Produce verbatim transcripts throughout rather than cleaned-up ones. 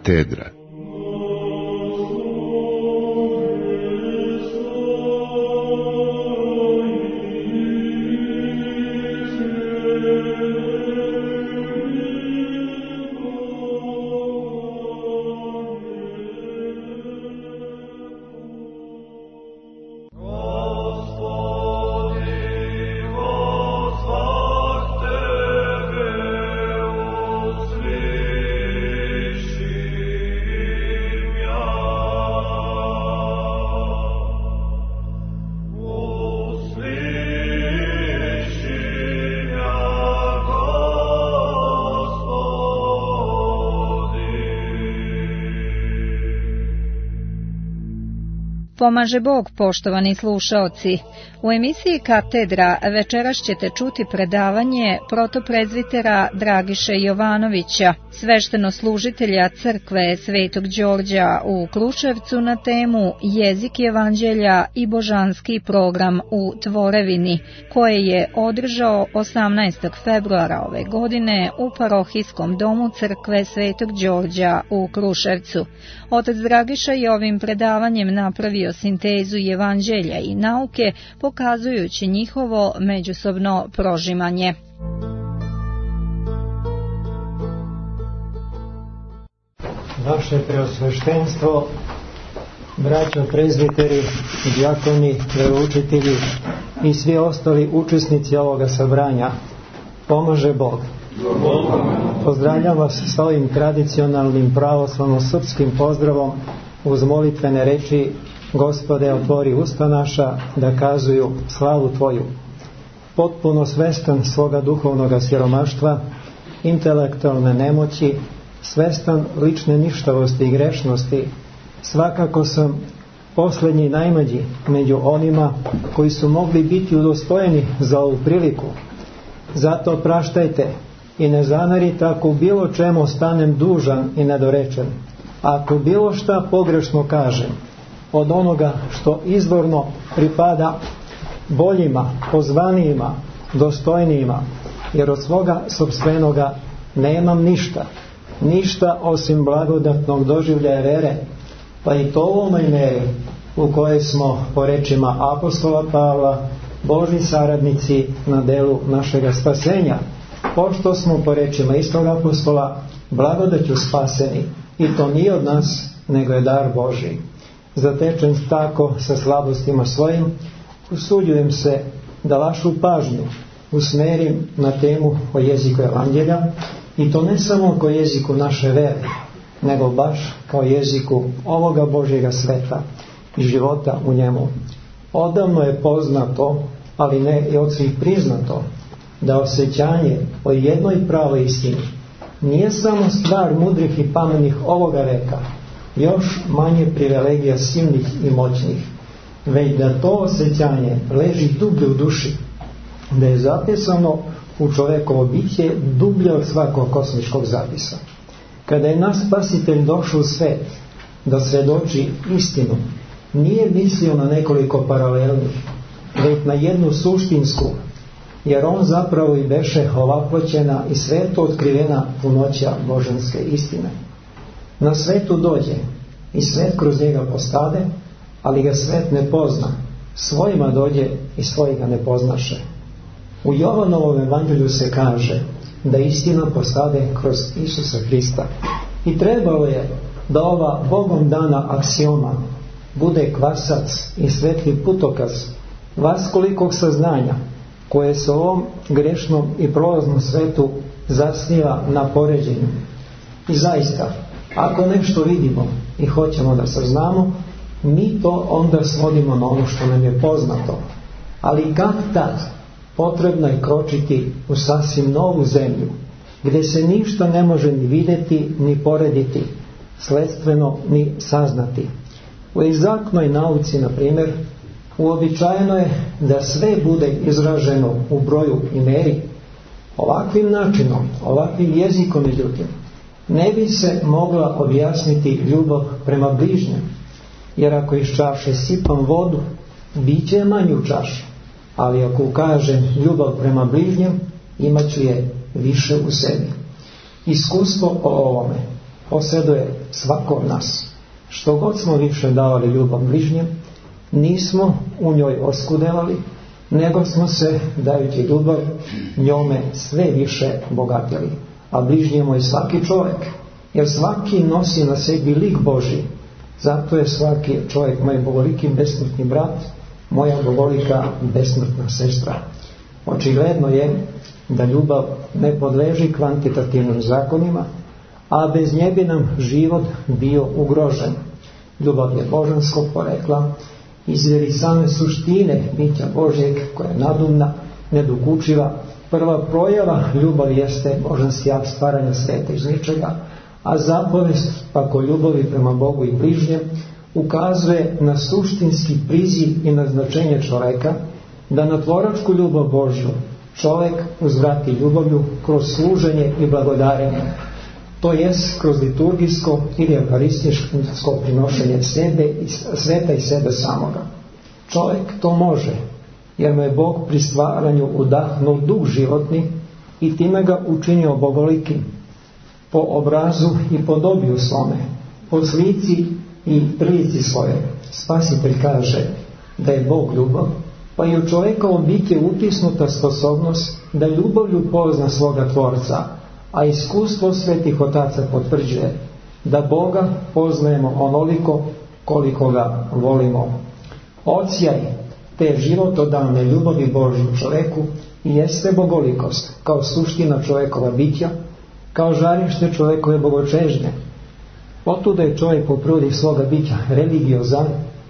Katedra. Pomaže Bog, poštovani slušaoci. U emisiji Katedra večeras ćete čuti predavanje protoprezvitera Dragiše Jovanovića, sveštenoslužitelja crkve Svetog Đorđa u Kruševcu na temu Jezik evanđelja i božanski program u tvorevini, koje je održao osamnaestog februara ove godine u parohijskom domu crkve Svetog Đorđa u Kruševcu. Otac Dragiša je ovim predavanjem napravio sintezu evanđelja i nauke, pokazujući njihovo međusobno prožimanje. Vaše preosveštenstvo, braćo prezbiteri, dijakoni, veroučitelji i svi ostali učesnici ovoga sabranja, pomaže Bog. Pozdravljam vas s ovim tradicionalnim pravoslavno-srpskim pozdravom uz molitvene reči: Gospode, otvori usta naša da kazuju slavu Tvoju. Potpuno svestan svoga duhovnoga siromaštva, intelektualne nemoći, svestan lične ništavosti i grešnosti, svakako sam posljednji najmlađi među onima koji su mogli biti udostojeni za ovu priliku. Zato praštajte i ne zamerite ako u bilo čemu ostanem dužan i nedorečen. Ako bilo šta pogrešno kažem od onoga što izvorno pripada boljima, pozvanijima, dostojnijima, jer od svoga sopstvenoga nemam ništa, ništa osim blagodatnog doživljaja vere, pa i to u ovoj meri u kojoj smo, po rečima apostola Pavla, Božji saradnici na delu našega spasenja, pošto smo, po rečima istog apostola, blagodaću spaseni, i to nije od nas, nego je dar Božji. Zatečen tako sa slabostima svojim, usuđujem se da vašu pažnju usmerim na temu o jeziku evanđelja, i to ne samo kao jeziku naše vere, nego baš kao jeziku ovoga Božjega sveta i života u njemu. Odavno je poznato, ali ne i od svih priznato, da osjećanje o jednoj pravoj istini nije samo stvar mudrih i pametnih ovoga veka, još manje privilegija silnih i moćnih, već da to osjećanje leži dublje u duši, da je zapisano u čovekovo biće dublje od svakog kosmičkog zapisa. Kada je naš Spasitelj došao u svet da svjedoči istinu, nije mislio na nekoliko paralelnih, već na jednu suštinsku, jer on zapravo i beše ovaploćena i sveto otkrivena punoća božanske istine. Na svetu dođe i svet kroz njega postade, ali ga svet ne pozna. Svojima dođe i svoji ga ne poznaše. U Jovanovom evanđelju se kaže da istina postade kroz Isusa Hrista. I trebalo je da ova Bogom dana aksioma bude kvasac i svetli putokaz vaskolikog saznanja koje se u ovom grešnom i prolaznom svetu zasniva na poređenju. I zaista, ako nešto vidimo i hoćemo da saznamo, mi to onda svodimo na ono što nam je poznato. Ali kad tad potrebno je kročiti u sasvim novu zemlju, gdje se ništa ne može ni vidjeti, ni porediti, sledstveno ni saznati. U egzaktnoj nauci, na primjer, uobičajeno je da sve bude izraženo u broju i meri. Ovakvim načinom, ovakvim jezikom, međutim, ne bi se mogla objasniti ljubav prema bližnjem, jer ako iz čaše sipam vodu, bit će manje u čaši, ali ako ukažem ljubav prema bližnjem, imat ću je više u sebi. Iskustvo o ovome posjeduje svako od nas. Što god smo više davali ljubav bližnjem, nismo u njoj oskudevali, nego smo se, dajući ljubav, njome sve više bogatili. A bližnjemu je svaki čovjek, jer svaki nosi na sebi lik Božji. Zato je svaki čovjek moj bogoliki besmrtni brat, moja bogolika besmrtna sestra. Očigledno je da ljubav ne podleži kvantitativnim zakonima, a bez nje bi nam život bio ugrožen. Ljubav je božanskog porekla, izvjeri same suštine bića Božjeg, koja je nadumna, nedokučiva. Prva projava ljubavi jeste božanski akt stvaranja sveta iz ničega, a zapovest pak o ljubavi prema Bogu i bližnjem ukazuje na suštinski priziv i naznačenje čovjeka da na tvoračku ljubav Božju čovjek uzvrati ljubavlju kroz služenje i blagodarenje, to jest kroz liturgijsko ili euharističko prinošenje sebe i sveta i sebe samoga. Čovjek to može, jer mu je Bog pri stvaranju udahnuo duh životni i time ga učinio bogolikim, po obrazu i podobiju svome, po slici i prilici svoje. Spasitelj kaže da je Bog ljubav, pa i u čovjekovo biće utisnuta sposobnost da ljubavlju pozna svoga Tvorca, a iskustvo svetih otaca potvrđuje da Boga poznajemo onoliko koliko ga volimo. Ocijaj te životodavne ljubavi Božju čovjeku jeste bogolikost, kao suština čovjekova bića, kao žarište čovjekove bogočežnje. Otuda je čovjek po prirodi svoga bića religiozan,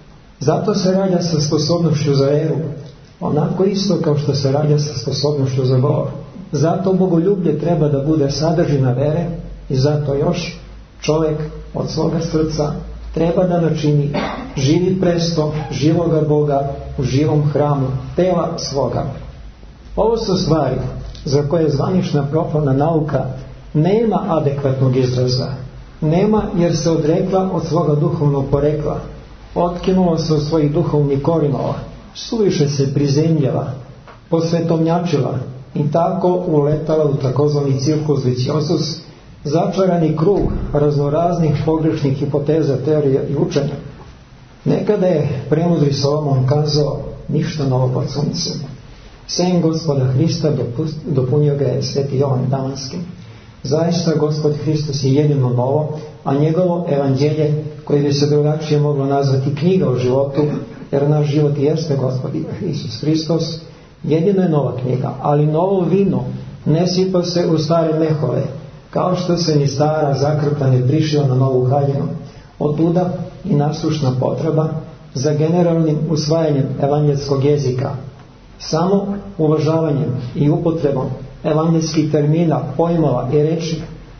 zato se rađa sa sposobnošću za veru, onako isto kao što se rađa sa sposobnošću za govor. Zato bogoljublje treba da bude sadržina vere i zato još čovjek od svoga srca treba da načini živi presto živoga Boga u živom hramu tela svoga. Ovo su stvari za koje zvanična profana nauka nema adekvatnog izraza. Nema jer se odrekla od svoga duhovnog porekla, otkinula se od svojih duhovnih korinova, suviše se prizemljava, posvetomnjačila i tako uletala u takozvani cirkus viciosus, začarani krug raznoraznih pogrešnih hipoteza, teorija i učenja. Nekada je premudri Solomon kazao ništa novo pod suncem. Sem Gospoda Hrista dopunio ga je sveti Jovan Damaskim. Zaista Gospod Hristos je jedino novo, a njegovo evanđelje, koje bi se drugačije moglo nazvati knjiga o životu, jer naš život jeste Gospod Isus Hristos, jedino je nova knjiga, ali novo vino ne sipa se u stare mehove, kao što se ni stara zakrpa ne prišila na novu haljinu. Otuda i nasušna potreba za generalnim usvajanjem evanđelskog jezika. Samo uvažavanjem i upotrebom evanđelskih termina, pojmova i reči,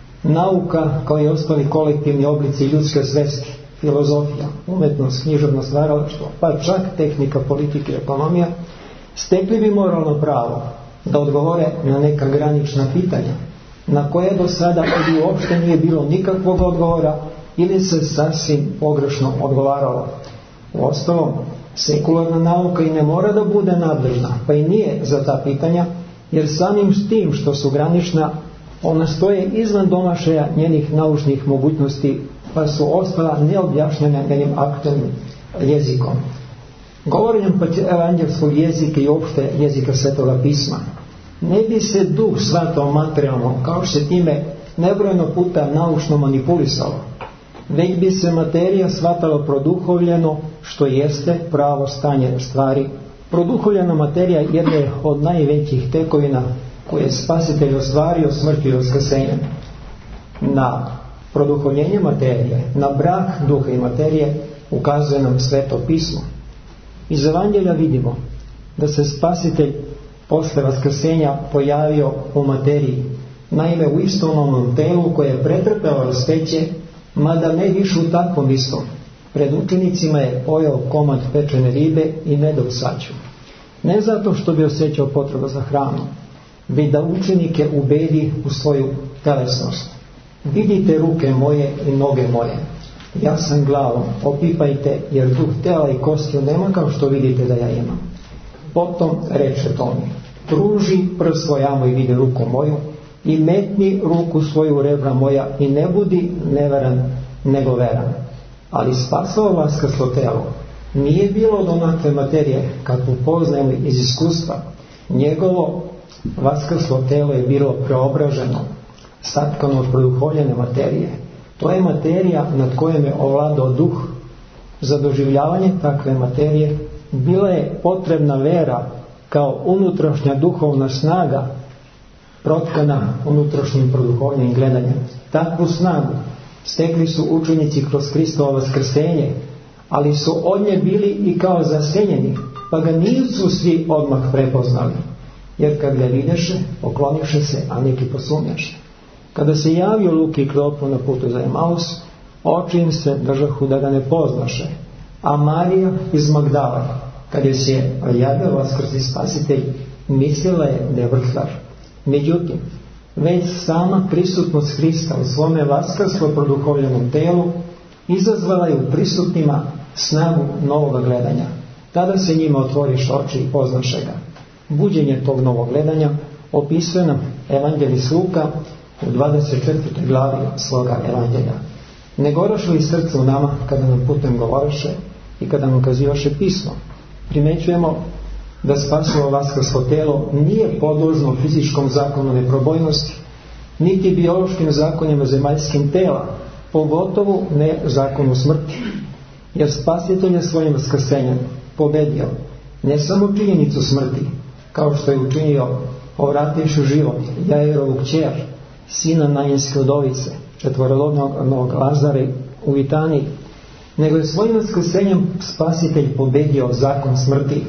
nauka kao i ostali kolektivni oblici ljudske svesti, filozofija, umetnost, književno stvaralaštvo, pa čak tehnika, politike i ekonomija, stekli bi moralno pravo da odgovore na neka granična pitanja, na koje do sada ili uopšte nije bilo nikakvog odgovora ili se sasvim pogrešno odgovaralo. Uostalom, sekularna nauka i ne mora da bude nadležna, pa i nije za ta pitanja, jer samim s tim što su granična, ona stoje izvan domašaja njenih naučnih mogućnosti, pa su ostala neobjašnjena njenim aktualnim jezikom. Govorenjem pa evanđelskog jezika i opšte jezika Svetoga pisma, ne bi se duh shvatao materijalno, kao što se time nebrojeno puta naučno manipulisalo, već bi se materija shvatala produhovljeno, što jeste pravo stanje stvari. Produhovljena materija jedna je od najvećih tekovina koje je Spasitelj ostvario smrću i vaskrsenjem. Na produhovljenje materije, na brak duha i materije ukazuje nam Sveto pismo. Iz Evanđelja vidimo da se Spasitelj posle vaskrsenja pojavio u materiji, naime u istom onom telu koje je pretrpelo raspeće, mada ne više u takvom istom. Pred učenicima je pojeo komad pečene ribe i med u saću. Ne zato što bi osjećao potrebu za hranu, već da učenike ubedi u svoju telesnost. Vidite ruke moje i noge moje. Ja sam glavom, opipajte, jer duh tela i kostiju nema kao što vidite da ja imam. Potom reče Tomi, pruži prst svoj amo i vidi ruku moju, i metni ruku svoju u rebra moja i ne budi neveran nego veran. Ali spasao vaskrslo telo nije bilo od onakve materije kakvu poznajemo iz iskustva. Njegovo vaskrslo telo je bilo preobraženo, satkano od produhovljene materije. To je materija nad kojom je ovladao duh. Za doživljavanje takve materije bila je potrebna vera kao unutrašnja duhovna snaga protkana unutrašnjim produhovnim gledanjem. Takvu snagu stekli su učenici kroz Kristovo vaskrsenje, ali su od nje bili i kao zasenjeni, pa ga nisu svi odmah prepoznali. Jer kad ga videše, pokloniše se, a neki posumnjaše. Kada se javio Luki i Kleopu na putu za Emaus, oči im se držahu da ga ne poznaše. A Marija iz Magdala, kad je se javio vaskrsli spasitelj, mislila je da je vrtlar. Međutim, već sama prisutnost Hrista u svome vaskrslo produhovljenom telu izazvala je u prisutnima snagu novoga gledanja. Tada se njima otvoriš oči i poznaše ga. Buđenje tog novog gledanja opisuje nam evanđelist Luka u dvadeset četvrtoj glavi svoga evanđelja. Ne goraše li srce u nama kada nam putem govoraše i kada nam ukazivaše pismo? Primećujemo da spasilo vaskrslo telo nije podložno fizičkom zakonu neprobojnosti, niti biološkim zakonima zemaljskim tela, pogotovo ne zakonu smrti. Jer spasitelj je svojim vaskrsenjem pobedio ne samo činjenicu smrti, kao što je učinio povrativši u život Jairovu kćer, sina Nainske udovice, četvorodobnog Lazara u Vitaniji, nego je svojim vaskrsenjem spasitelj pobedio zakon smrti.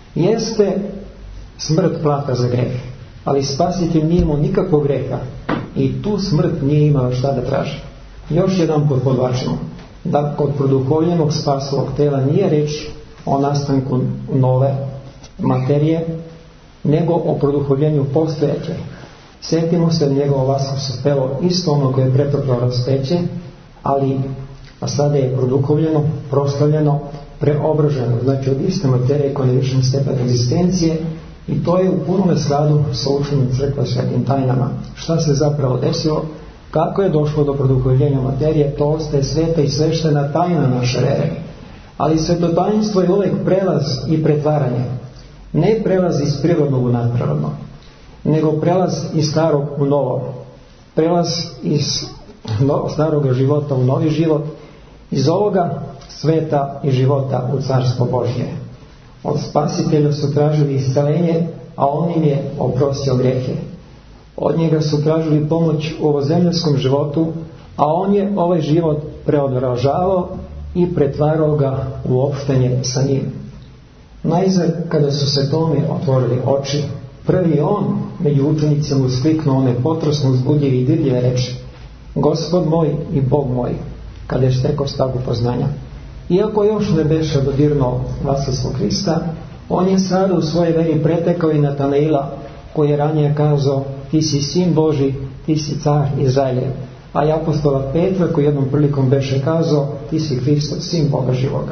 Jeste smrt plata za greh, ali spasitelj nije imao nikakvog greha i tu smrt nije imala šta da traži. Još jedan put podvlačimo da kod produhovljenog spasovog tela nije reč o nastanku nove materije, nego o produhovljenju postojeće. Sjetimo se njegovo vaskrslo telo isto ono koje je pretrpilo raspeće, ali a sada je produhovljeno, proslavljeno, preobraženo, znači od iste materije koja je višem stepen egzistencije, i to je u punome skladu sa učenjem crkve svetim tajnama. Šta se zapravo desilo? Kako je došlo do produhovljenja materije? To ostaje sveta i sveštena tajna naše vere. Ali svetotajnstvo je uvijek prelaz i pretvaranje. Ne prelaz iz prirodnog u nadprirodno, nego prelaz iz starog u novo. Prelaz iz no, starog života u novi život, iz ovoga sveta i života u carstvo Božje. Od spasitelja su tražili isceljenje, a on im je oprostio grijehe. Od njega su tražili pomoć u ovozemljskom životu, a on je ovaj život preodražavao i pretvarao ga u opštenje sa njim. Najzad, kada su se tome otvorili oči, prvi on među učenicima uskliknuo one potrosno uzbudljive i dirljive reči: Gospod moj i Bog moj, kada je stekao snagu poznanja. Iako još ne beše dodirnuo vaskrslo Krista, on je sada u svojoj veri pretekao i Natanaila, koji je ranije kazao: ti si sin Boži, ti si car Izraeljev. A i apostola Petra, koji jednom prilikom beše kazao: ti si Hristo, sin Boga živoga.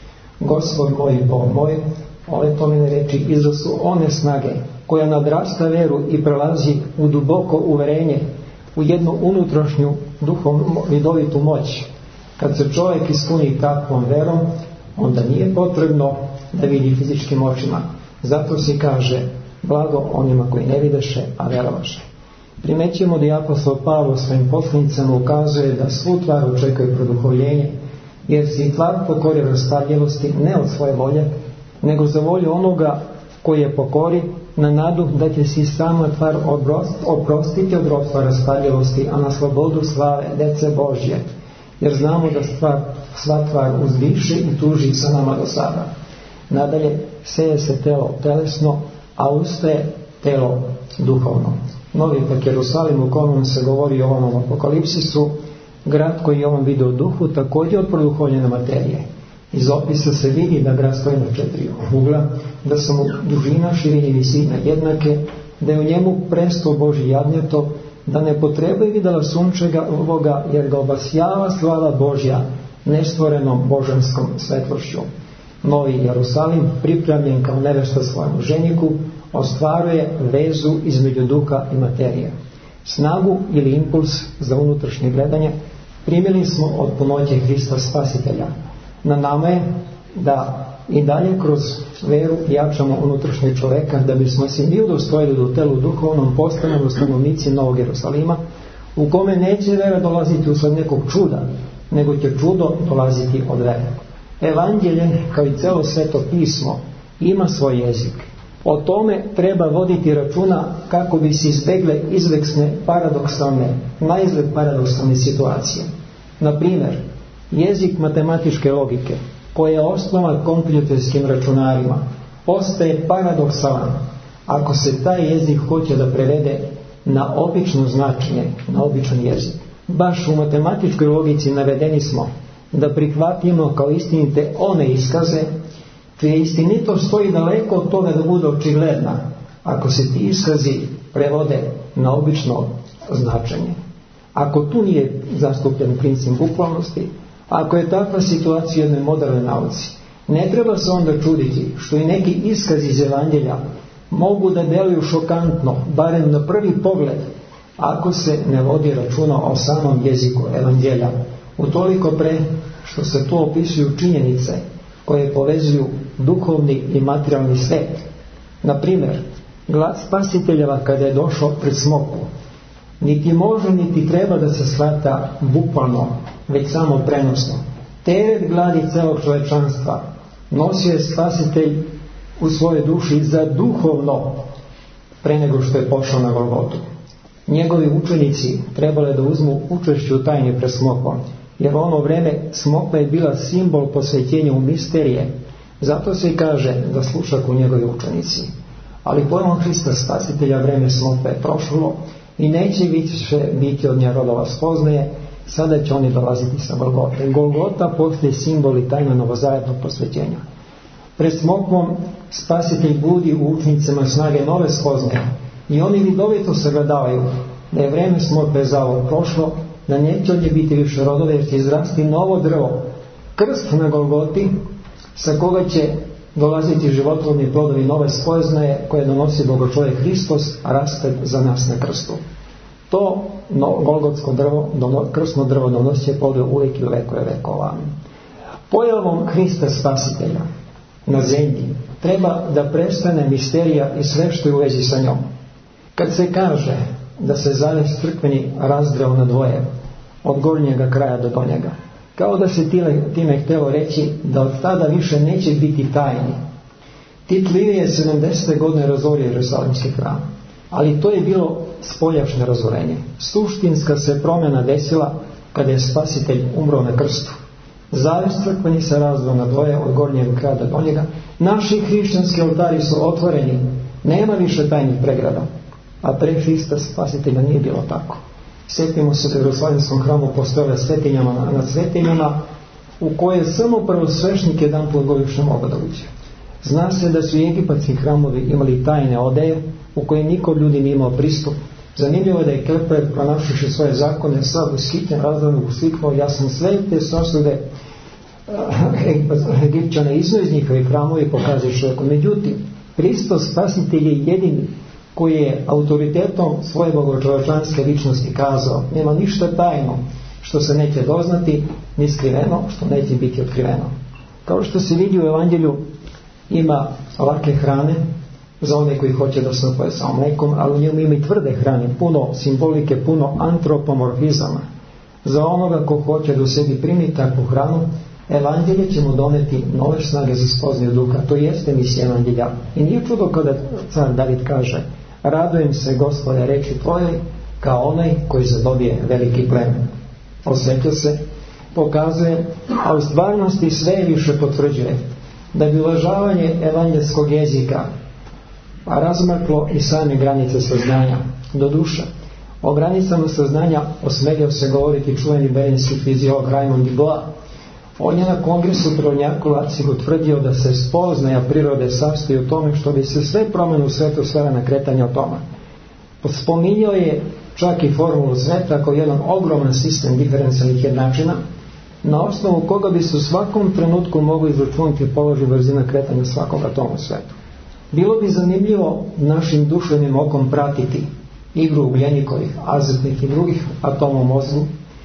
Gospod moj i Bog moj, ove pomene reči izraz su one snage koja nadrasta veru i prelazi u duboko uverenje, u jednu unutrašnju duhovnu vidovitu moć. Kad se čovjek ispuni takvom verom, onda nije potrebno da vidi fizičkim očima. Zato se kaže: blago onima koji ne videše, a verovaše. Primećujemo da je apostol Pavle svojim poslanicama ukazuje da svu tvar očekuje produhovljenje, jer se i tvar pokori raspadljivosti ne od svoje volje, nego za volju onoga koji je pokori, na nadu da će si sama tvar oprostiti od ropstva raspadljivosti, a na slobodu slave dece Božje. Jer znamo da stvar, sva tvar uzdiše i tuži sa nama do sada. Nadalje, seje se telo telesno, a ustaje telo duhovno. Novi pak Jerusalim, u kojem se govori o ovom apokalipsisu, grad koji je ovom video duhu, također od produhovljene materije. Iz opisa se vidi da grad stoji na četiri ugla, da su mu dužina, širina i visina jednake, da je u njemu presto Božji jagnjeto, da ne potrebuje vidjela sunčega ovoga, jer ga obasjava slava Božja nestvorenom božanskom svetlošću. Novi Jerusalim, pripremljen kao nevesta svojemu ženiku, ostvaruje vezu između duha i materije. Snagu ili impuls za unutrašnje gledanje primili smo od punoće Hrista Spasitelja. Na nama je da i dalje kroz veru jačamo unutrašnje čoveka, da bismo se mi udostojili da u telu duhovnom postanemo stanovnici Novog Jerusalima, u kome neće vera dolaziti usled nekog čuda, nego će čudo dolaziti od vere. Evanđelje, kao i celo Sveto pismo, ima svoj jezik. O tome treba voditi računa kako bi se izbegle izveksne paradoksalne, naizgled paradoksalne situacije. Na primjer, jezik matematičke logike, koja je osnova kompjuterskim računarima, postaje paradoksalan ako se taj jezik hoće da prevede na obično značenje, na običan jezik. Baš u matematičkoj logici navedeni smo da prihvatimo kao istinite one iskaze čija istinitost stoji daleko od toga da bude očigledna ako se ti iskazi prevode na obično značenje. Ako tu nije zastupljen princip bukvalnosti, ako je takva situacija u jednoj modernoj nauci, ne treba se onda čuditi što i neki iskazi iz Evanđelja mogu da deluju šokantno, barem na prvi pogled, ako se ne vodi računa o samom jeziku Evanđelja. Utoliko pre što se tu opisuju činjenice koje povezuju duhovni i materijalni svet. Na primjer, glas Spasiteljeva kada je došao pred smoku, niti može niti treba da se shvata bukvalno, već samo prenosno. Teret gladi celog čovečanstva nosio je Spasitelj u svojoj duši za duhovno pre nego što je pošao na Golgotu. Njegovi učenici trebali da uzmu učešće u tajni pred smokom, jer ono vreme smokva je bila simbol posvećenja u misterije. Zato se i kaže da slušak u njegovi učenici. Ali pojmom Hrista Spasitelja vreme smokve je prošlo i neće više biti od nje rodova spoznaje, sada će oni dolaziti sa Golgote. Golgota postaje simbol i tajna novozavetnog posvećenja. Pred smokvom Spasitelj budi u učenicima snage nove spoznaje i oni vidovito sagledavaju da je vreme smokve zavod prošlo, da neće od nje biti više rodove, jer će izrasti novo drvo, krst na Golgoti, sa koga će dolaziti životvorni plodovi nove spoznaje koje donosi Bogočovjek Hristos, a raste za nas na krstu. To no, golgotsko drvo, dono, krstno drvo donosi plodove uvijek i u vekove vekova. Pojavom Hrista Spasitelja na zemlji treba da prestane misterija i sve što je u vezi sa njom. Kad se kaže da se zaves crkveni razdreo na dvoje, od gornjega kraja do donjega, kao da se time, time htjelo reći da od tada više neće biti tajni. Tit Livije je sedamdesete godine razorio Jerusalimski hram, ali to je bilo spoljašnje razorenje. Suštinska se promjena desila kada je Spasitelj umro na krstu. Zaves crkveni se razdveo na dvoje, od gornjeg kraja do donjega. Naši hrišćanski oltari su otvoreni, nema više tajnih pregrada, a pre Hrista Spasitelja nije bilo tako. Sjetimo se da u Jerusalimskom hramu postojale svetinjama na svetinjama u koje samo prvosvešnik jedan put godišnje mogao da uđe. Zna se da su i egipatski hramovi imali tajne odeje u koje niko od ljudi nije imao pristup. Zanimljivo je da je Kepler, pronašavši svoje zakone, sad u skitnjem razgledu usliknuo, ja sam sve te sosude Egipćane izno iz njihovi hramovi i pokazuje čovjeku. Međutim, Hristos Spasitelj je jedini koji je autoritetom svoje bogočovečanske ličnosti kazao: nema ništa tajno što se neće doznati, ni skriveno što neće biti otkriveno. Kao što se vidi u Evanđelju, ima lake hrane za one koji hoće da se napoje sa mlekom, ali u njemu ima i tvrde hrane, puno simbolike, puno antropomorfizama. Za onoga ko hoće da u sebi primi takvu hranu, Evanđelje će mu doneti nove snage za spoznaju duha. To jeste misija Evanđelja. I nije čudo kada car David kaže: radujem se, Gospode, reči tvoje, kao onaj koji zadobije veliki plen. Osjeća se, pokazuje, a u stvarnosti sve više potvrđuje da bi uvažavanje evanđelskog jezika razmaklo i same granice saznanja. Do duše, o granicama saznanja osmelio se govoriti čuveni berenski fiziolog Raymond Dubois. On je na kongresu Trovnjaku Leipzigu utvrdio da se spoznaja prirode sastoji u tome što bi se sve promjene u svetu svela na kretanje atoma. Spominjao je čak i formulu sveta kao jedan ogroman sistem diferencijalnih jednačina, na osnovu koga bi se u svakom trenutku mogli izračunati položaj brzina kretanja svakog atoma u svetu. Bilo bi zanimljivo našim duševnim okom pratiti igru ugljenikovih, azotnih i drugih atoma u mozgu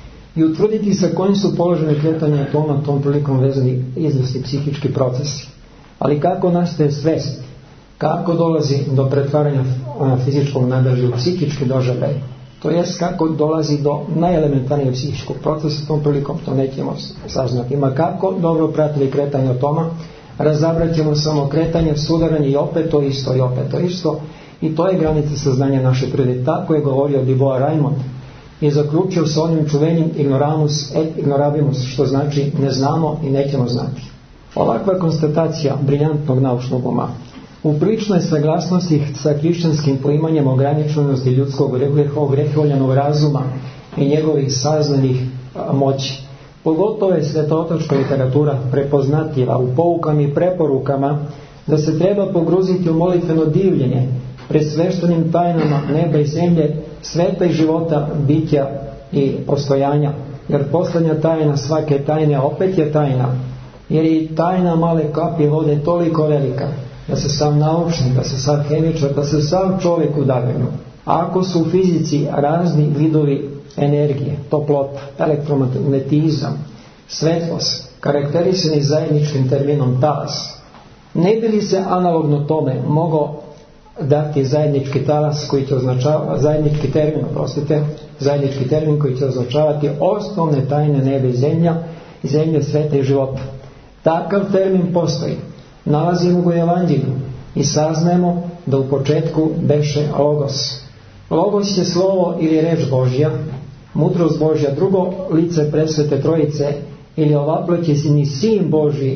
i utvrditi sa kojim su položene kretanja atoma tom prilikom vezani izvesni psihički procesi. Ali kako nastaje svest? Kako dolazi do pretvaranja fizičkog nadažaja u psihički doživljaj? To jest kako dolazi do najelementarnijeg psihičkog procesa tom prilikom, to nećemo saznati. Ma kako dobro pratili kretanje atoma, razabrat ćemo samo kretanje, sudaranje i opet to isto i opet to isto. I to je granica saznanja naše prirode. Tako je govorio Dubois Raymond i zaključio sa onim čuvenim ignoramus et ignorabimus, što znači ne znamo i nećemo znati. Ovakva konstatacija briljantnog naučnog uma u priličnoj saglasnosti sa hrišćanskim poimanjem ograničenosti ljudskog ogreholjanog razuma i njegovih saznanih moći. Pogotovo je svetootačka literatura prepoznatljiva u poukama i preporukama da se treba pogruziti u molitveno divljenje pred sveštenim tajnama neba i zemlje, sveta i života, bića i postojanja. Jer posljednja tajna svake tajne opet je tajna. Jer je i tajna male kapi vode toliko velika da se sam naučnik, da se sam hemičar, da se sam čovjek udavljaju. Ako su u fizici razni vidovi energije, toplota, elektromagnetizam, svetlost, karakterisani zajedničkim terminom talas, ne bi li se analogno tome mogao dati zajednički talas koji će označavati, zajednički termin, oprostite, zajednički termin koji će označavati osnovne tajne nebe i zemlja, zemlje, sveta i života. Takav termin postoji. Nalazimo ga u Evanđelju i saznajemo da u početku beše Logos. Logos je slovo ili reč Božja, mudrost Božja, drugo lice presvete trojice ili ovaplećeni sin Božji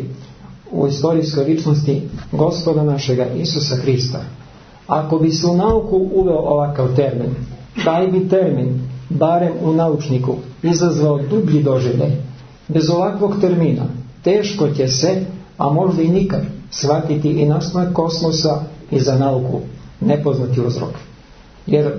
u istorijskoj ličnosti Gospoda našega Isusa Hrista. Ako bi se u nauku uveo ovakav termin, taj bi termin, barem u naučniku, izazvao dublji doživljaj. Bez ovakvog termina teško će se, a možda i nikad, shvatiti i nastanak kosmosa i za nauku nepoznati uzrok. Jer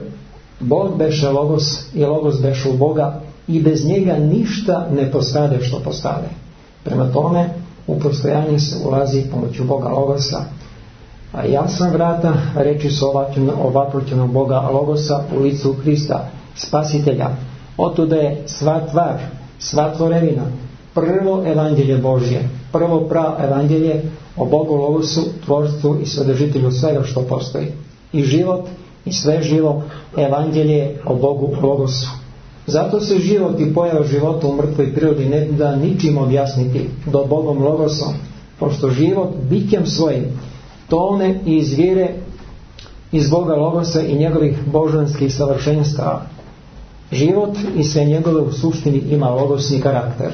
Bog beše Logos i Logos beše u Boga i bez njega ništa ne postade što postade. Prema tome, u postojanje se ulazi pomoću Boga Logosa. A ja sam vrata, reči su ovaplućenog Boga Logosa u licu Hrista, Spasitelja. Otuda je sva tvar, sva tvorevina, prvo evanđelje Božje, prvo pravo evanđelje o Bogu Logosu, tvorstvu i sadržitelju svega što postoji. I život i sve živo evanđelje o Bogu Logosu. Zato se život i pojava života u mrtvoj prirodi ne da ničim objasniti do Bogom Logosom, pošto život bićem svojim tone i izvire iz Boga Logosa i njegovih božanskih savršenstava. Život i sve njegove u suštini ima logosni karakter.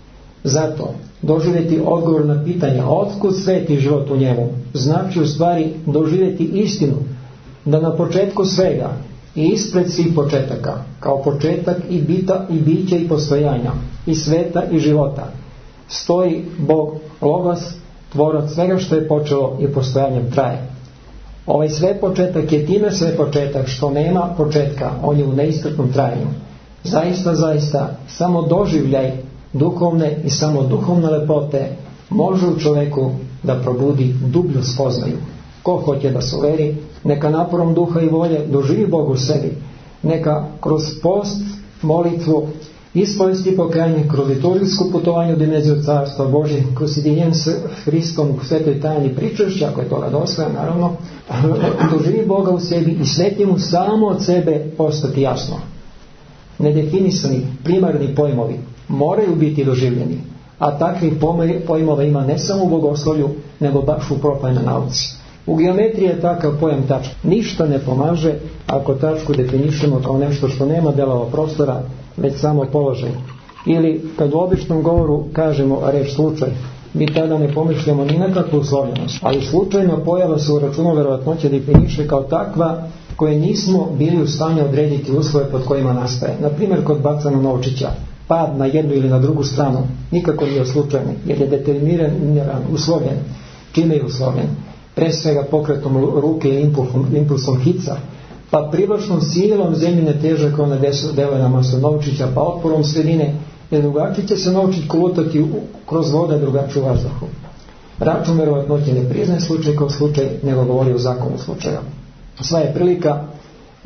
Zato doživjeti odgovor na pitanje otkud sveti život u njemu znači u stvari doživjeti istinu da na početku svega i ispred svih početaka, kao početak i bita i bića i postojanja i sveta i života, stoji Bog Logos, tvorac svega što je počelo i postojanjem traje. Ovaj sve početak je time sve početak što nema početka, on je u neiscrpnom trajanju. Zaista, zaista, samo doživljaj duhovne i samo duhovne lepote može u čovjeku da probudi dublju spoznaju. Ko hoće da se uveri, neka naporom duha i volje doživi Bogu u sebi, neka kroz post, molitvu, ispovesti pokajanje, kroz liturgijsko putovanje u dimenziju Carstva Božje, kroz jedinjenje s Hristom u svetoj tajni pričešća, ako je toga dosta, naravno, doživi Boga u sebi i sve će mu samo od sebe postati jasno. Nedefinisani primarni pojmovi moraju biti doživljeni, a takvih pojmova ima ne samo u bogoslovlju, nego baš u propajnoj nauci. U geometriji je takav pojam tačka. Ništa ne pomaže ako tačku definišemo kao nešto što nema delova prostora, već samo položaj. Ili kad u običnom govoru kažemo reč slučaj, mi tada ne pomišljamo ni na kakvu uslovljenost. Ali slučajna pojava se u računu verovatnoće definiše kao takva koje nismo bili u stanju odrediti uslove pod kojima nastaje. Na primjer kod bacana novčića. Pad na jednu ili na drugu stranu nikako nije slučajno, jer je determiniran, uslovljen. Čime je uslovljen? Pre svega pokretom ruke i impulsom, impulsom hica, pa privlačnom silom zemljine teže kao na delovina masnonovčića, pa otporom sredine, jer drugačije će se novčić kolutati kroz voda drugačiju vazduhu. Račun verovatnoće ne priznaje slučaj kao slučaj, nego govori o zakonu slučaja. Sva je prilika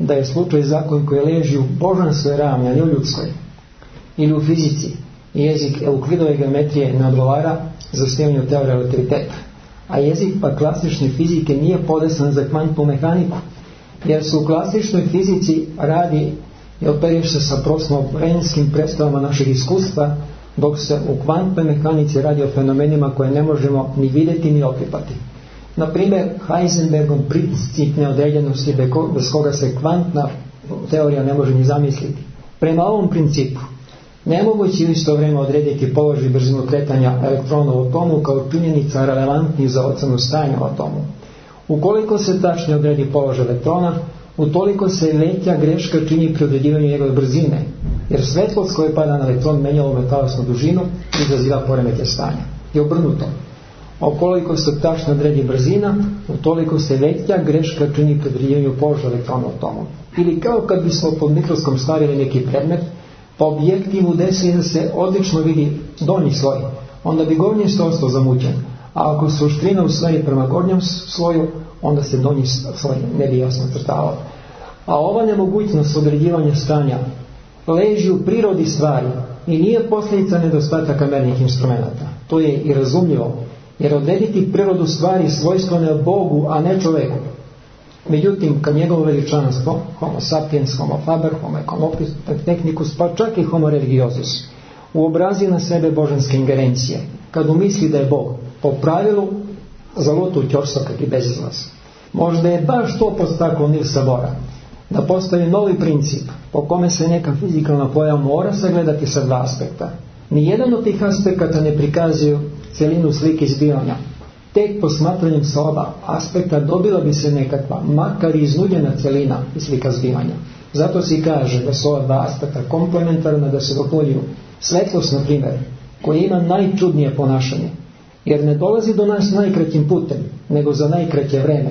da je slučaj zakon koji leži u božanskoj ravni, a ne u ljudskoj, ili u fizici. Jezik Eukvidove geometrije ne odgovara za zasnivanju teorije relativiteta, a jezik pa klasične fizike nije podesan za kvantnu mehaniku, jer se u klasičnoj fizici radi i operiš se sa prostorno-vremenskim predstavama našeg iskustva, dok se u kvantnoj mehanici radi o fenomenima koje ne možemo ni vidjeti ni opipati. Na primjer, Heisenbergom princip neodređenosti bez koga se kvantna teorija ne može ni zamisliti. Prema ovom principu nemoguće u isto vrijeme odrediti položaj i brzinu kretanja elektrona u atomu kao činjenica relevantnih za ocenu stanja u atomu. Ukoliko se tačno odredi položaj elektrona, utoliko se veća greška čini pri određivanju njegove brzine, jer svetlost koja pada na elektron menja ometalosnu dužinu i izaziva poremećaj stanja. I obrnuto. Ukoliko se tačno odredi brzina, utoliko se veća greška čini pri određivanju položaja elektrona u atomu. Ili kao kad bismo pod mikroskom stavili neki predmet, po objektivu desi da se odlično vidi donji sloj, onda bi gornji sloj ostao zamućen. A ako se oštrina usmeri prema gornjem sloju, onda se donji sloj ne bi jasno crtavao. A ova nemogućnost određivanja stanja leži u prirodi stvari i nije posljedica nedostataka mernih instrumenta. To je i razumljivo, jer odrediti prirodu stvari svojstveno je Bogu, a ne čoveku. Međutim, kad njegovo veličanstvo, homo sapiens, homo faber, homo economicus, technicus, pa čak i homo religiosus, uobrazi na sebe božanske ingerencije, kad umisli da je Bog, po pravilu, zalutu ćorsokak i bezizlaz. Možda je baš to podstaklo Nilsa Bora, da postavi novi princip, po kome se neka fizikalna pojava mora sagledati sa dva aspekta. Nijedan od tih aspekata ne prikazuju celinu slike izbivanja. Tek posmatranjem sa oba aspekta dobila bi se nekakva, makar i iznuđena celina i slika zbivanja. Zato se kaže da su ova dva aspekta komplementarna, da se dopunjuju. Svetlost, na primjer, koja ima najčudnije ponašanje, jer ne dolazi do nas najkraćim putem, nego za najkraće vreme.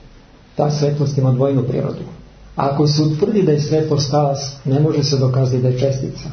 Ta svetlost ima dvojnu prirodu. A ako se utvrdi da je svetlost talas, ne može se dokazati da je čestica.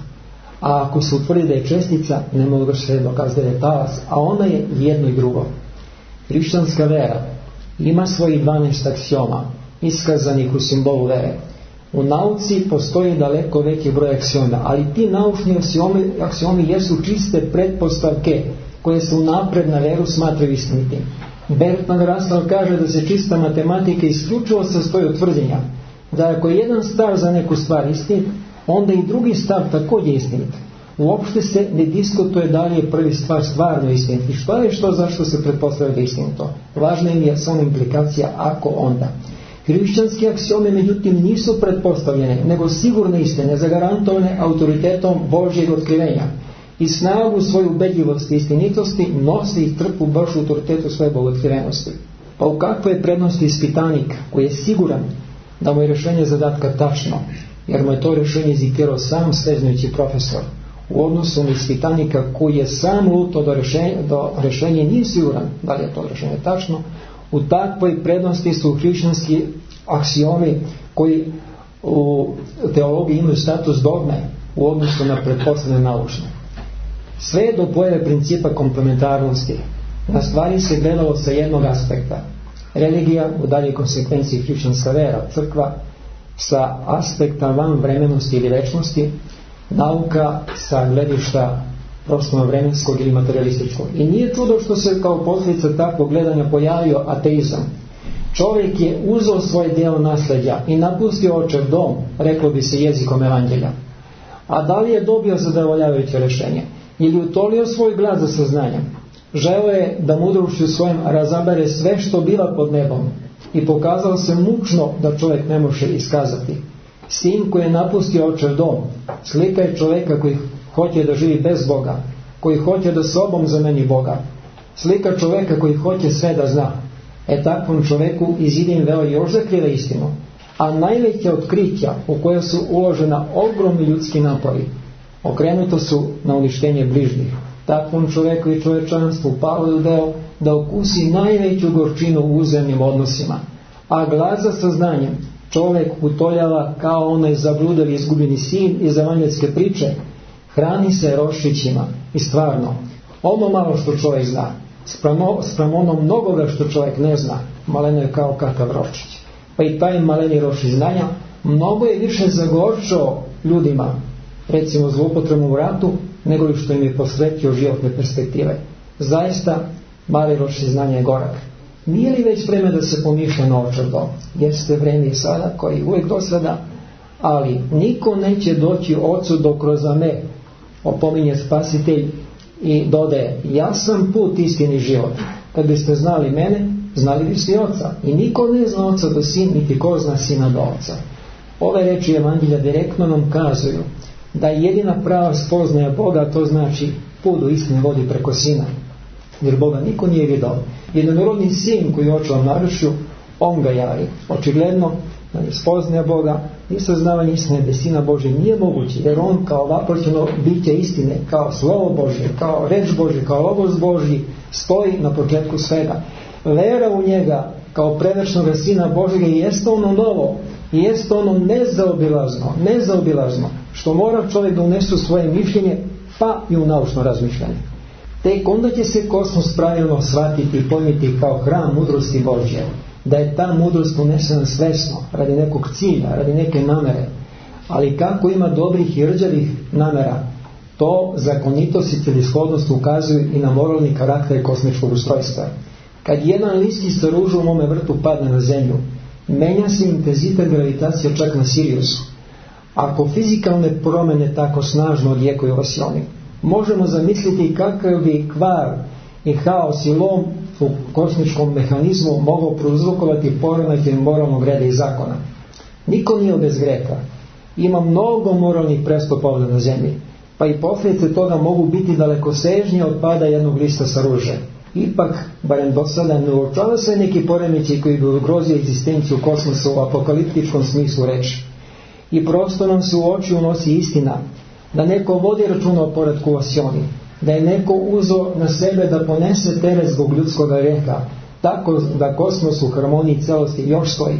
A ako se utvrdi da je čestica, ne može se dokazati da je talas, a ona je jedno i drugo. Hrišćanska vera ima svojih dvanaest aksioma, iskazanih u simbolu vere. U nauci postoji daleko veći broj aksioma, ali ti naučni aksiomi, aksiomi jesu čiste pretpostavke koje se unapred na veru smatraju istinitim. Bertrand Russell kaže da se čista matematika isključivo sastoji od tvrđenja, da ako je jedan stav za neku stvar istinit, onda i drugi stav također istinit. Uopšte se ne diskutuje da li je prvi stvar stvarno istinit i što je što zašto se pretpostavlja da je istinito. Važna im je samo implikacija ako onda. Hrišćanski aksiomi međutim nisu pretpostavljene, nego sigurne istine, zagarantovane autoritetom Božjeg otkrivenja. I snagu svoju ubedljivosti i istinitosti nosi i trpu baš u autoritetu svoje bogotkrivenosti. Pa u kakve je prednosti ispitanik koji je siguran da mu je rješenje zadatka tačno, jer mu je to rješenje izikirao sam sveznajući profesor, u odnosu na ispitanika koji je sam luto do rješenja, do rješenja nije siguran da li je to rješenje tačno. U takvoj prednosti su hrišćanski aksiomi koji u teologiji imaju status dogme u odnosu na pretpostavljene naučne. Sve do pojave principa komplementarnosti na stvari se gledalo sa jednog aspekta. Religija, u daljoj konsekvenciji hrišćanska vera, crkva, sa aspekta van vremenosti ili večnosti, nauka sa gledišta prostorno vremenskog ili materialističkog. I nije čudo što se kao posljedica takvog gledanja pojavio ateizam. Čovjek je uzeo svoj dio nasljeđa i napustio očev dom, reklo bi se jezikom evanđelja. A da li je dobio zadovoljavajuće rješenje? Ili utolio svoj glad za saznanjem? Želeo je da mudrošću svojim razabere sve što biva pod nebom i pokazao se mučno da čovjek ne može iskazati. Sin koji je napustio očev dom, slika je čovjeka koji hoće da živi bez Boga, koji hoće da sobom zameni Boga. Slika čovjeka koji hoće sve da zna. E takvom čovjeku izidin veo još zakrive istinu. A najveća otkrića u koje su uložena ogromni ljudski napori, okrenuto su na uništenje bližnjih. Takvom čovjeku i čovječanstvu palo je udeo da okusi najveću gorčinu u uzemnim odnosima. A glad za saznanjem čovjek utoljava kao onaj zabludeli izgubljeni sin iz evanđeljske priče. Hrani se roščićima i stvarno, ono malo što čovjek zna, spram ono mnogoga što čovjek ne zna, maleno je kao kakav roščić. Pa i taj maleni roščić znanja mnogo je više zagorčao ljudima, recimo zloupotrebom u ratu, nego li što im je posvetio životne perspektive. Zaista, mali ročni znanja je gorak. Nije li već vreme da se pomišlja na očardo? Jeste vreme i sada, koji uvijek do sada, ali niko neće doći ocu do kroz me, opominje Spasitelj i dodaje, ja sam put, istini, život. Kad biste znali mene, znali biste i oca. I niko ne zna oca do sin, niti ko zna sina do oca. Ove reči Evanđelja direktno nam kazuju da jedina prava spoznaja Boga, to znači put do istine vodi preko sina. Jer Boga niko nije vidio. Jednorodni sin koji je očevom narušio, on ga javi. Očigledno, da je spoznaja Boga i saznavanje istine da sina Božje nije moguće, jer on kao vapoćeno biće istine, kao slovo Božje, kao reč Božje, kao logos Božji, stoji na početku svega. Vera u njega kao prevečnog sina Božjega jeste ono novo, jeste ono nezaobilazno, nezaobilazno, što mora čovjek da unese u svoje mišljenje, pa i u naučno razmišljanje. Tek onda će se kosmos pravilno shvatiti i pojmiti kao hram mudrosti Božje, da je ta mudrost unesena svesno, radi nekog cilja, radi neke namere. Ali kako ima dobrih i rđavih namera, to zakonitost i celishodnost ukazuju i na moralni karakter kosmičkog ustrojstva. Kad jedan listić sa ružu u mome vrtu padne na zemlju, menja se intenzitet gravitacije čak na Siriusu. Ako fizikalne promjene tako snažno odjekuju osioni, možemo zamisliti kakav bi kvar i haos i lom u kosmičkom mehanizmu mogao prouzrokovati poremećaj moralnog reda i zakona. Niko nije bez greha. Ima mnogo moralnih prestupa ovdje na zemlji, pa i posljedice toga mogu biti dalekosežnije od pada jednog lista sa ruže. Ipak, barem do sada, ne uočava se neki poremećaj koji bi ugrozio egzistenciju kosmosa u apokaliptičkom smislu reči. I prosto nam se u oči unosi istina da neko vodi računa o poretku u osioni, da je neko uzeo na sebe da ponese teret zbog ljudskog greha, tako da kosmos u harmoniji celosti još stoji.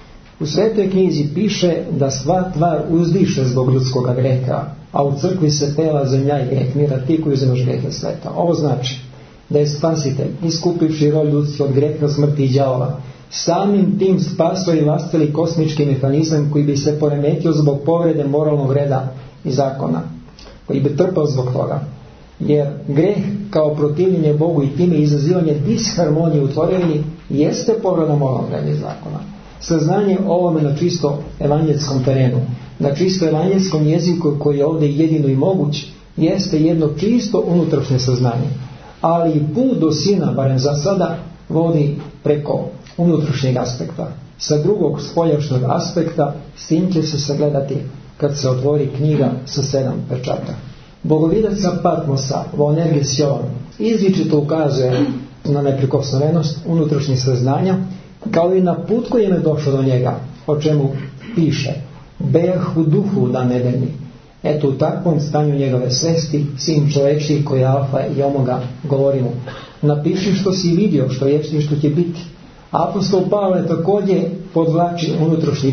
U Svetoj knjizi piše da sva tvar uzdiše zbog ljudskog greha, a u crkvi se tela, zemlja i greh mira ti koji uzemaš grehe sveta. Ovo znači da je Spasitelj, iskupivši rod ljudstva od greha, smrti i đavola, samim tim spasao i vlastili kosmički mehanizam koji bi se poremetio zbog povrede moralnog reda i zakona, koji bi trpao zbog toga. Jer greh kao protivljenje Bogu i time izazivanje disharmonije u tvorevini jeste povreda moralnog reda i zakona. Saznanje ovome na čisto evanđelskom terenu, na čisto evanđelskom jeziku koji je ovdje jedino i moguć, jeste jedno čisto unutrašnje saznanje. Ali i put do sina, barem za sada, vodi preko unutrašnjeg aspekta. Sa drugog spoljašnjeg aspekta sin će se sagledati kad se otvori knjiga sa sedam pečata. Bogovidaca Patmosa, Voanerges Jovan, izričito ukazuje na neprikosnovenost unutrašnjih saznanja, kao i na put koji je došao do njega, o čemu piše: bejah u duhu dan nedeljni. Eto, u takvom stanju njegove svesti, sin čovečiji koji je alfa i omega, govori mu: napiši što si vidio, što je i što će biti. Apostol Pavle također podvlači unutrašnji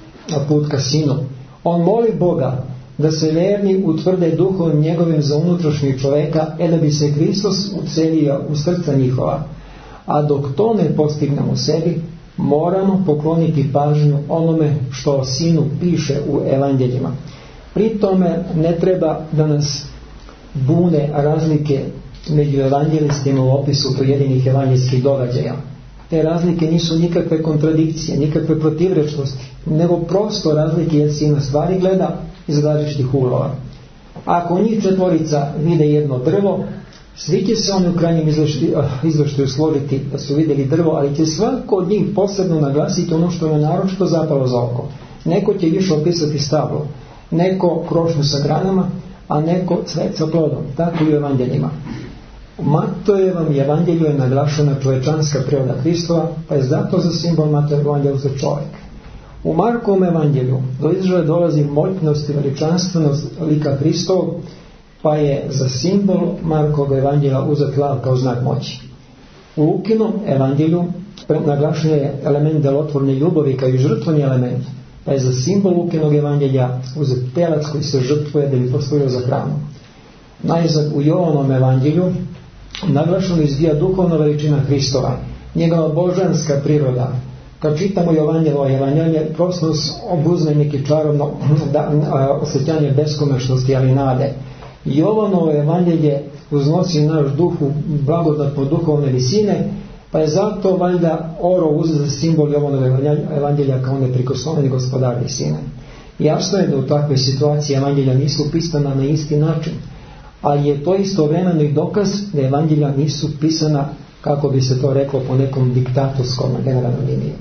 put ka sinu. On moli Boga da se verni utvrde duhom njegovim za unutrašnjeg čoveka, e da bi se Hristos ucelio u srca njihova. A dok to ne postignemo u sebi, moramo pokloniti pažnju onome što o sinu piše u evanđeljima. Pri tome ne treba da nas bune razlike među evanđelistima u opisu pojedinih evanđelskih događaja. Te razlike nisu nikakve kontradikcije, nikakve protivrečnosti, nego prosto razlike jer se na stvari gleda iz različitih uglova. Ako njih četvorica vide jedno drvo, svi će se oni u krajnjem izveštaju složiti da su vidjeli drvo, ali će svako od njih posebno naglasiti ono što je naročito zapalo za oko. Neko će više opisati stablo, neko krošnju sa granama, a neko cvet sa plodom. Tako i u evanđeljima. U Matojevom evanđelju je naglašena čovečanska priroda Hristova, pa je zato za simbol Matojevog evanđelja uzet čovjek. U Markovom evanđelju do izražaja dolazi moćnost i veličanstvenost lika Hristovog, pa je za simbol Markovog evanđelja uzet lav kao znak moći. U Lukinom evanđelju naglašen je element delotvorne ljubavi kao i žrtveni element, pa je za simbol Lukinog evanđelja uzet telac koji se žrtvuje da bi poslužio za hranu. Najzad u Jovanom evanđelju naglašeno izvija duhovna veličina Hristova, njegova božanska priroda, Kad čitamo Jovanjevo evanđelje, prosto nas obuzme neki čarobno da, a, osjećanje beskonačnosti, ali nade. Jovanovo evanđelje uznosi naš duh u blagodatno duhovne visine, pa je zato valjda oro uzet za simbol Jovanova evanđelja kao neprikosnoveni gospodar visine. Jasno je da u takvoj situaciji evanđelja nisu pisana na isti način, ali je to istovremeno i dokaz da evanđelja nisu pisana, kako bi se to reklo, po nekom diktatorskom generalnom liniji.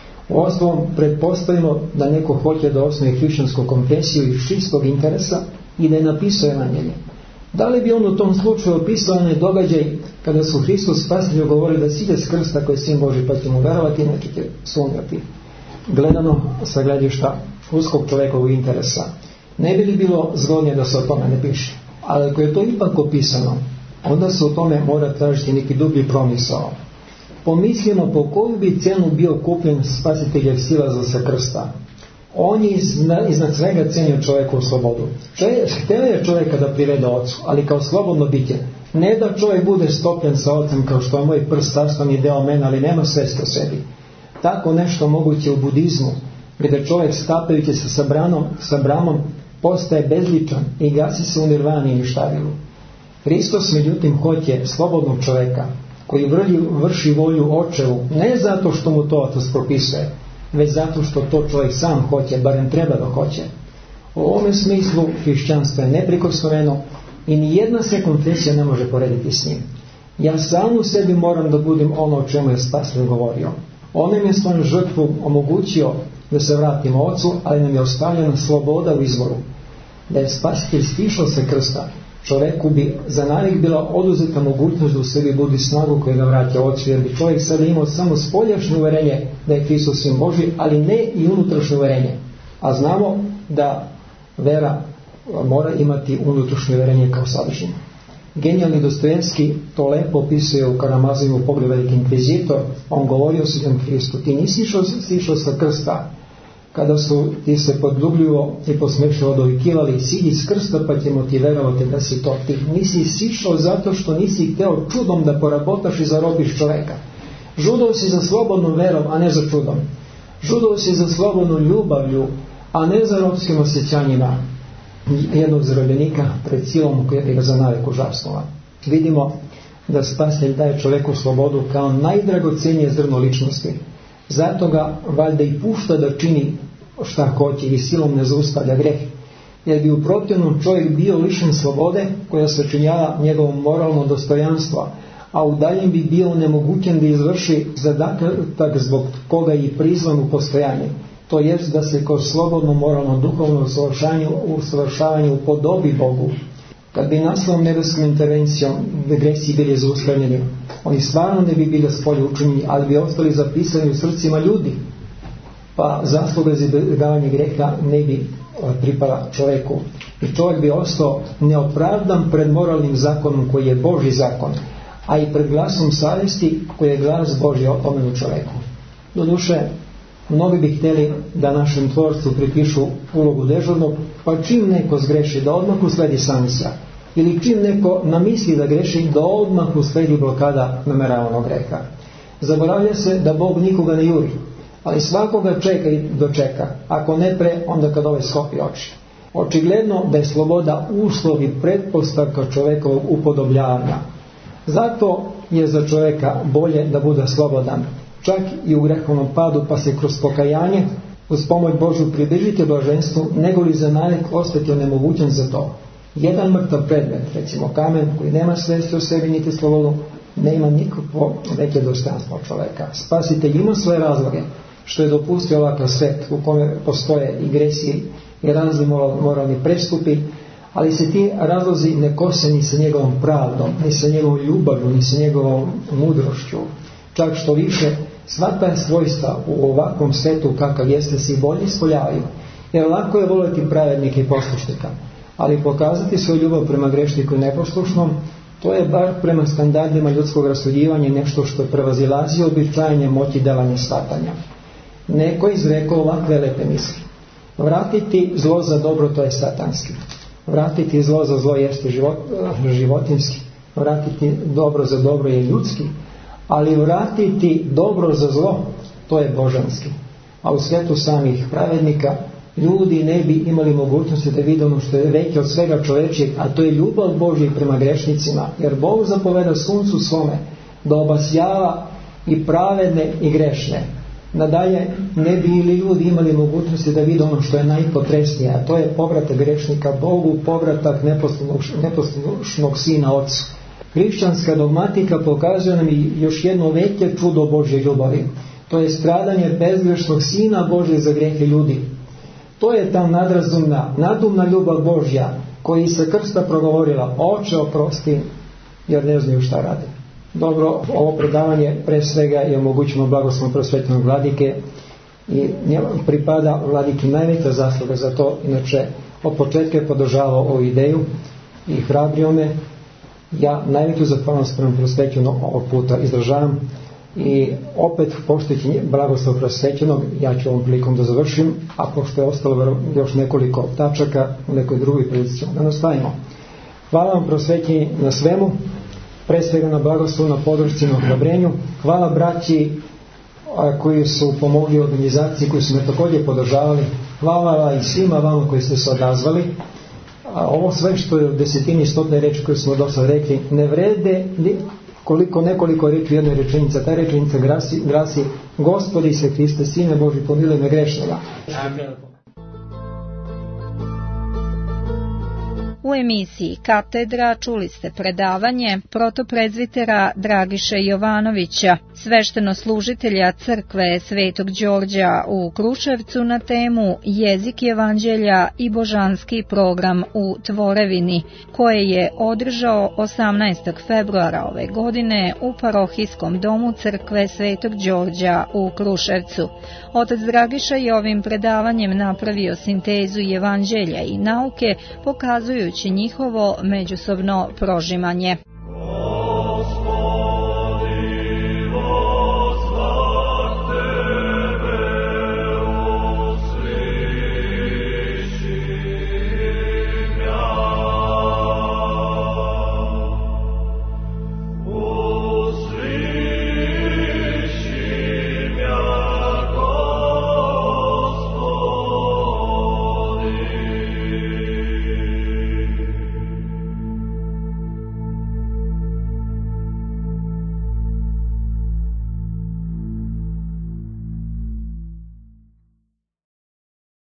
U osnovom pretpostavimo da neko hoće da osnuje hrišćansku konfesiju iz čistog interesa i da je napisao evanđelje. Da li bi on u tom slučaju opisao onaj događaj kada su Hristos Spasitelju govorili da side s krsta koji je Sin Božji pa ćemo verovati, nećete sumnjati. Gledano sa gledišta uskog čovjekovog interesa, ne bi li bilo zgodnije da se o tome ne piše? Ali ako je to ipak opisano, onda se o tome mora tražiti neki dublji promisao. Pomislimo po koju bi cenu bio kupljen Spasiteljev silaza sa krsta. On je iznad svega cenio čovjeku slobodu. Htio je čovjeka da privede ocu, ali kao slobodno biće. Ne da čovjek bude stopljen sa ocem kao što je moj prst sastavni deo mene, ali nema svesti o sebi. Tako nešto moguće u budizmu, gdje čovjek stapajući se sa, branom, sa bramom postaje bezličan i gasi se u nirvani i ništavilu. Hristos međutim hoće slobodnog čovjeka koji vrši volju očevu, ne zato što mu to otac propisuje, već zato što to čovjek sam hoće, barem treba da hoće. U ovome smislu hrišćanstvo je neprikosnoveno i ni jedna se konfesija ne može porediti s njim. Ja sam u sebi moram da budem ono o čemu je Spasitelj govorio. On nam je svojom žrtvu omogućio da se vratimo ocu, ali nam je ostavljena sloboda u izvoru. Da je Spasitelj stišao sa krsta, čovjeku bi za navijek bila oduzeta mogućnost da u sebi budi snagu koja ga vraća ocu, jer bi čovjek sada imao samo spoljašnje uverenje da je Hristos Sin Božji, ali ne i unutrašnje uverenje. A znamo da vera mora imati unutrašnje uverenje kao sadržinu. Genijalni Dostojevski to lepo opisuje u Karamazovu Pogled veliki inkvizitor. On govori o Svetom Hristu: ti nisi sišao sa krsta kada su ti se podljubljivo i posmešno dovikivali, sidi s krsta pa ćemo ti verovati da si to. Ti nisi sišao zato što nisi hteo čudom da porabotaš i zarobiš čoveka. Žudao si za slobodnom verom, a ne za čudom. Žudao si za slobodnom ljubavlju, a ne za robskim osjećanjima jednog zarobljenika pred silom koja je ga za naviku žasnula. Vidimo da Spasitelj daje čovjeku slobodu kao najdragocenije zrno ličnosti. Zato ga valjda i pušta da čini šta hoće i silom ne zaustavlja greh. Jer bi u protivnom čovjek bio lišen slobode koja sačinjava njegovo moralno dostojanstvo, a u daljem bi bio nemogućen da izvrši zadatak zbog koga je i prizvan u postojanje. To jest da se kroz slobodno moralno duhovno usavršavanje upodobi Bogu. Kad bi naslovom nebeskom intervencijom gresi bili zaustavljeni, oni stvarno ne bi bili spolje učinjeni, ali bi ostali zapisani u srcima ljudi. Pa zasluga za izbjegavanje greha ne bi pripala čovjeku. I čovjek bi ostao neopravdan pred moralnim zakonom koji je Božji zakon, a i pred glasom savjesti koji je glas Božji opomenu čovjeku. Doduše, mnogi bi htjeli da našem tvorcu pripišu ulogu dežurnog, pa čim neko zgreši da odmah usledi sankcija, ili čim neko namisli da greši da odmah usledi blokada nameravanog greha. Zaboravlja se da Bog nikoga ne juri, ali svakoga čeka i dočeka, ako ne pre, onda kad ovaj skopi oči. Očigledno da je sloboda uslov i pretpostavka čovjekovog upodobljavanja. Zato je za čovjeka bolje da bude slobodan, čak i u grehovnom padu, pa se kroz pokajanje uz pomoć Božju približiti blaženstvu, nego li za navijek ostati onemogućen za to. Jedan mrtav predmet, recimo kamen koji nema svesti u sebi niti slobodu, ne ima nikakvo veće dostojanstvo čovjeka. Spasitelj ima svoje razloge što je dopustio ovakav svet u kome postoje i gresi i razni moralni prestupi, ali se ti razlozi ne kose ni sa njegovom pravdom, ni sa njegovom ljubavlju, ni sa njegovom mudrošću. Čak što više, sva ta svojstva u ovakvom svetu kakav jeste se i bolje ispoljavaju. Jer lako je voljeti pravednika i poslušnika, ali pokazati svoju ljubav prema grešniku i neposlušnom, to je bar prema standardima ljudskog rasuđivanja nešto što prevazilazi običajanje moći davanja shvatanja. Neko je izrekao ovakve lepe misli: vratiti zlo za dobro, to je satanski. Vratiti zlo za zlo jeste život, životinski. Vratiti dobro za dobro je ljudski. Ali vratiti dobro za zlo, to je božanski. A u svetu samih pravednika ljudi ne bi imali mogućnosti da vide ono što je veće od svega čovečijeg, a to je ljubav Božja prema grešnicima, jer Bog zapoveda suncu svome da obasjava i pravedne i grešne. Nadalje, ne bi ili ljudi imali mogućnosti da vide ono što je najpotresnije, a to je povratak grešnika Bogu, povratak neposlušnog sina Ocu. Hrišćanska dogmatika pokazuje nam i još jedno veće čudo Božje ljubavi. To je stradanje bezgrešnog sina Božje za grehe ljudi. To je ta nadrazumna, nadumna ljubav Božja koji se krsta progovorila: Oče, oprosti, jer ne znaju šta rade. Dobro, ovo predavanje pre svega je omogućeno blagoslovom prosvećenog vladike i pripada vladiki najveća zasluga za to. Inače, od početka je podržavao ovu ideju i hrabrio me. Ja najveću zahvalnost prema prosvećenog ovog puta izražavam i opet, poštujući blagoslov prosvećenog, ja ću ovom prilikom da završim, a pošto je ostalo još nekoliko tačaka u nekoj drugoj prilici da nastavimo. Hvala vam prosvećeni na svemu, pre svega na blagoslovu, na podršci, na ohrabrenju. Hvala braći koji su pomogli organizaciji, koji su me također podržavali. Hvala i svima vama koji ste se odazvali. A ovo sve što je u desetini stotne reči koje smo do sad rekli ne vrede koliko nekoliko reči u jednoj rečenica. Ta rečenica glasi, glasi: Gospodi se Hriste, Sine Boži, pomiluj me grešnoga. U emisiji Katedra čuli ste predavanje protoprezvitera Dragiše Jovanovića, sveštenoslužitelja crkve Svetog Đorđa u Kruševcu, na temu Jezik evanđelja i božanski program u tvorevini, koje je održao osamnaestog februara ove godine u parohijskom domu crkve Svetog Đorđa u Kruševcu. Otac Dragiša je ovim predavanjem napravio sintezu evanđelja i nauke, pokazujući njihovo međusobno prožimanje.